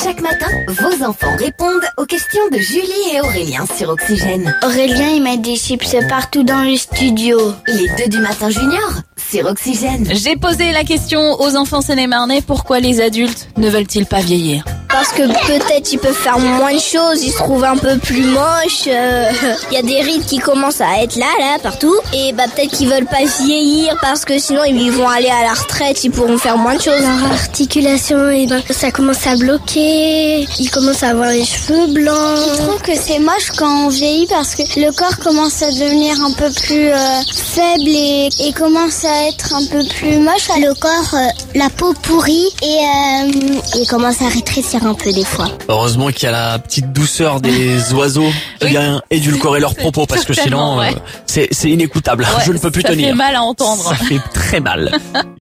Chaque matin, vos enfants répondent aux questions de Julie et Aurélien sur Oxygène. Aurélien, il met des chips partout dans le studio. Les 2 du matin junior sur Oxygène. J'ai posé la question aux enfants sénémarnais, pourquoi les adultes ne veulent-ils pas vieillir? Parce que peut-être ils peuvent faire moins de choses, ils se trouvent un peu plus moches. Il y a des rides qui commencent à être là, partout. Et peut-être qu'ils veulent pas vieillir parce que sinon ils vont aller à la retraite, ils pourront faire moins de choses. Leur articulation, ça commence à bloquer. Ils commencent à avoir les cheveux blancs. Je trouve que c'est moche quand on vieillit parce que le corps commence à devenir un peu plus faible et commence à être un peu plus moche. Le corps, la peau pourrit et il commence à rétrécir un peu des fois. Heureusement qu'il y a la petite douceur des oiseaux qui vient édulcorer leurs propos parce que sinon Certainement, ouais. c'est inécoutable. Ouais, Je ne peux plus ça tenir. fait mal à entendre. Ça fait très mal.